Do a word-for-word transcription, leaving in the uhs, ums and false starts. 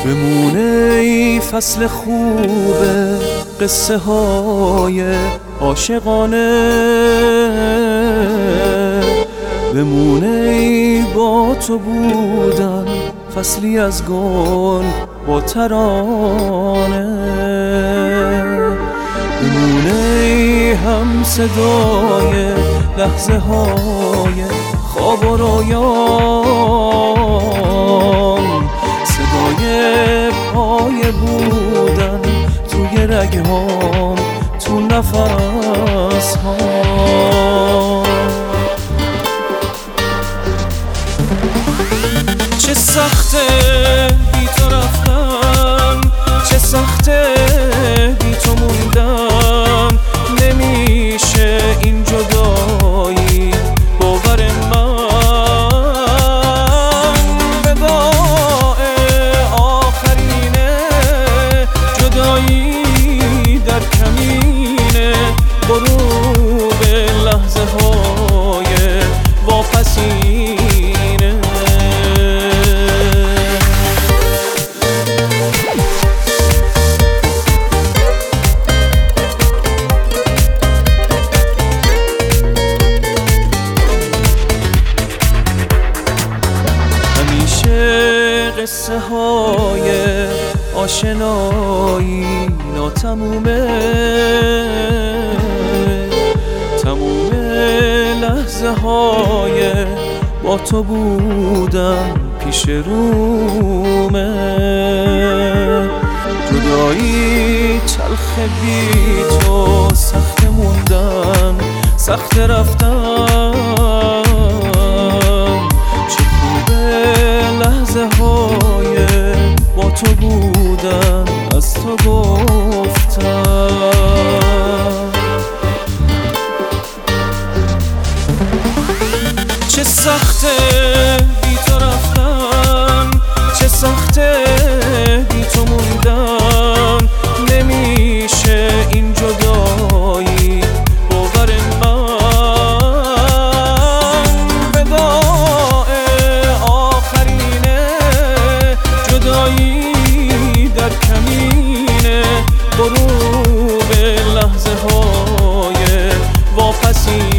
بمونه ای فصل خوب قصه های عاشقانه، بمونه ای با تو بودن فصلی از گل با ترانه، بمونه ای هم صدای لحظه های خواب و رویان، صدای پای بودن توی رگهام، تو نفس ها. چه سخته بی تو رفتن، چه سخته بی تو موندن، نمیشه این جدایی باور من. وداع آخرینه، جدایی در کمینه، غروب لحظه های واپسینه. قصه های آشنایی ناتمومه، تموم لحظه های با تو بودن پیش رومه، جدایی تلخ بی تو، سخت موندن سخت رفتن. لحظه های با تو بودن از تو گفتم. چه سخته بی تو رفتن، چه سخته بی تو موندن، نمیشه این جدایی باور من. در کمینه، غروب لحظه های واپسینه.